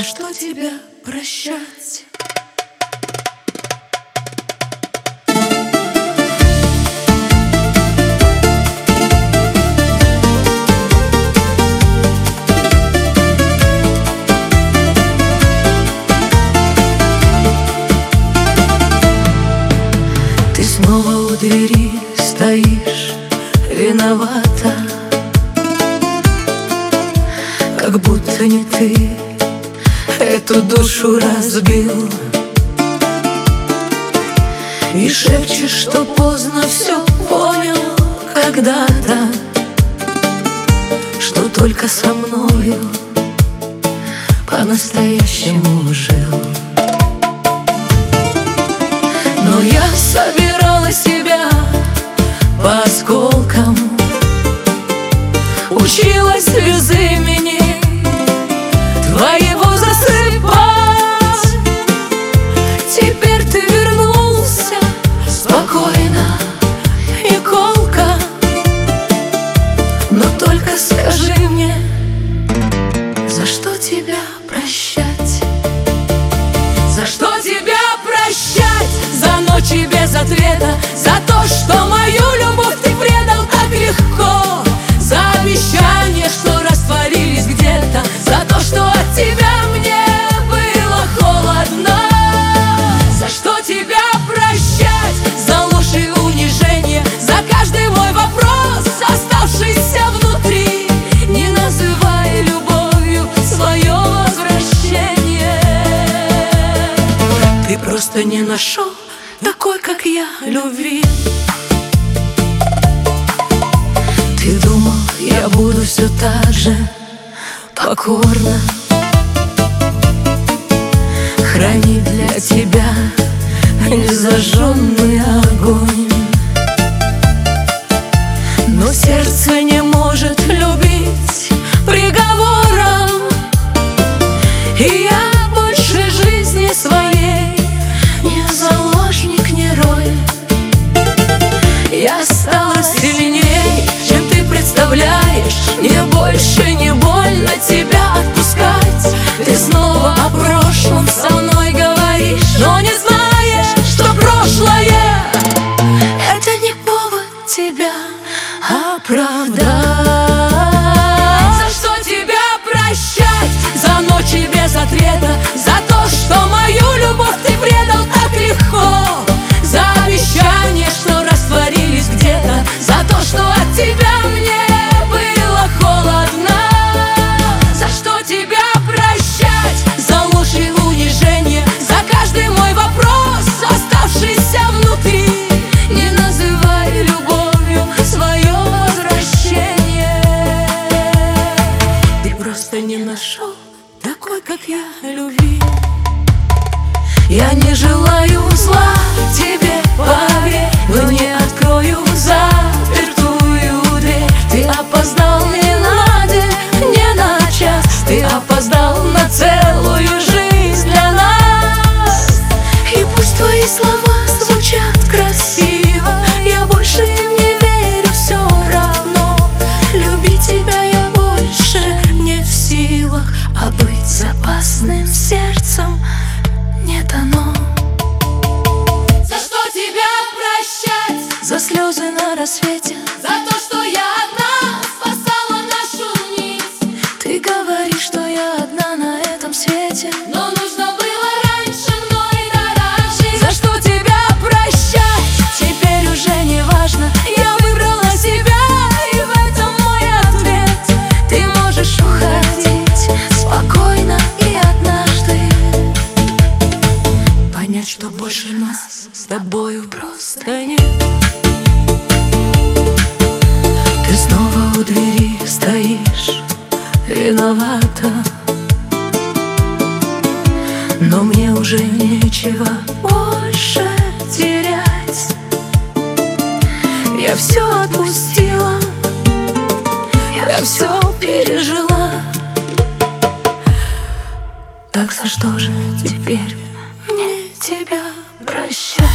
что тебя прощать? Ты снова у двери стоишь, виновата, как будто не ты эту душу разбил. И шепчешь, что поздно все понял когда-то, что только со мною по-настоящему жил. Но я собирала себя по осколкам, училась без имени твоего засыпать. Теперь ты вернулся спокойно и колко, но только скажи мне, за что тебя прощать? За что тебя прощать? За ночи без ответа, за то, что мою любовь ты предал так легко, за обещания, что растворились где-то, за то, что от тебя мне было холодно. За что тебя прощать? За ложь и унижение, за каждый мой вопрос, оставшийся внутри. Не называй любовью свое возвращение. Ты просто не нашел такой, как я, любви. Ты думал, я буду все так же покорно хранить для тебя незажженный огонь. Но сердце не может любить приговором, и я больше жизни своей не заложник, не роль. Я стала сильней, чем ты представляешь. Мне больше не больно тебя отпускать. Ты снова о прошлом со мной говоришь, но не знаешь, что прошлое — это не повод тебя оправдать. За что тебя прощать? За ночи без ответа, за то, что мою любовь ты предал так легко, за обещания, что растворились где-то, за то, что от тебя мне было холодно. За что тебя прощать? За ложь и унижение, за каждый мой вопрос, оставшийся внутри. Не называй любовью свое возвращение. Ты просто не нашел такой, как я, любви. Я не желаю зла тебе, поверь, но не открою запертую дверь. Ты опоздал не на день, не на час, ты опоздал на целую жизнь для нас. И пусть твои слова звучат красиво, я больше им не верю все равно. Любить тебя я больше не в силах, а быть с опасным сердцем не дано. За что тебя прощать? За слезы на рассвете, За то, что я одна спасала нашу нить. ты говоришь, что я одна на этом свете, Но нужно было раньше мной дорожить. за что тебя прощать? Теперь уже не важно, я выбрала себя, и в этом мой ответ. Ты можешь уходить спокойно и однажды понять, что больше нас с тобою просто нет. Ты снова у двери стоишь, виновата, но мне уже нечего больше терять. Я все отпустила, я все пережила. Так за что же теперь мне тебя прощать?